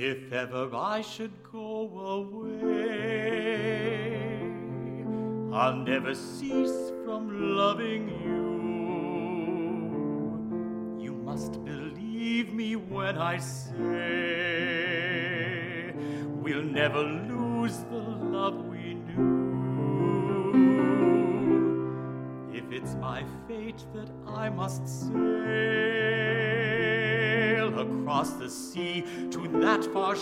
If ever I should go away, I'll never cease from loving you. You must believe me when I say we'll never lose the love we knew. If it's my fate that I must sail across the sea to that far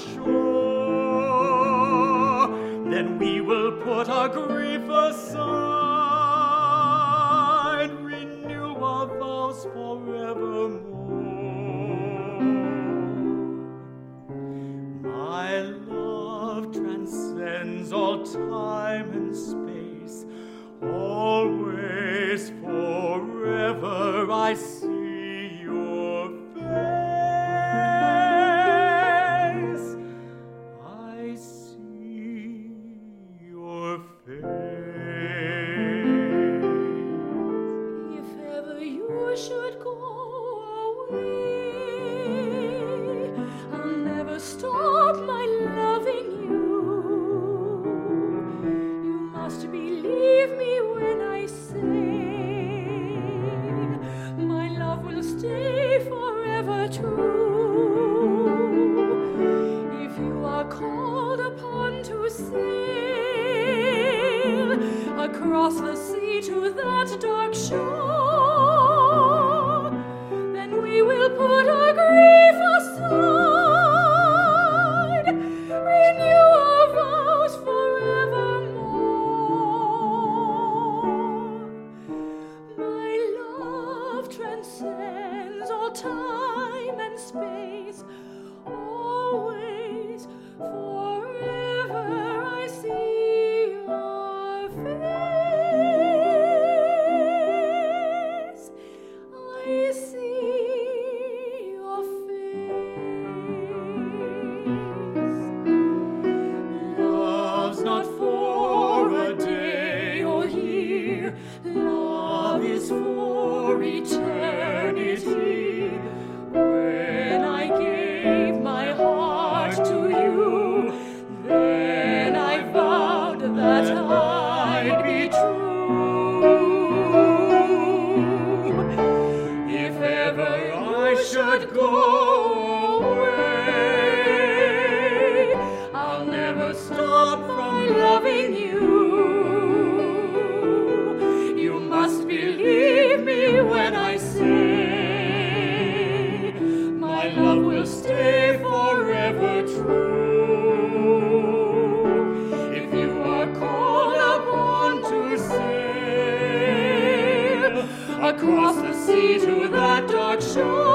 shore, then we will put our grief aside, renew our vows forevermore. My love transcends all time and space, always, forever I see your face. I see your face. If ever you should go away, I'll never stop my loving you. You must believe me when I say my love will stay forever true. If you are called upon to sail across the sea to that dark shore, then we will put our grief aside, renew our vows forevermore. My love transcends all time and space, always, forever I see your face. I see your face. Love's not for a day or year, love is for eternity. When I gave my heart to you, then I vowed that I'd be true. If ever I should go away, I'll never stop from loving you. You must believe me when I say my love will stay forever true. If you are called upon to sail across the sea to that dark shore,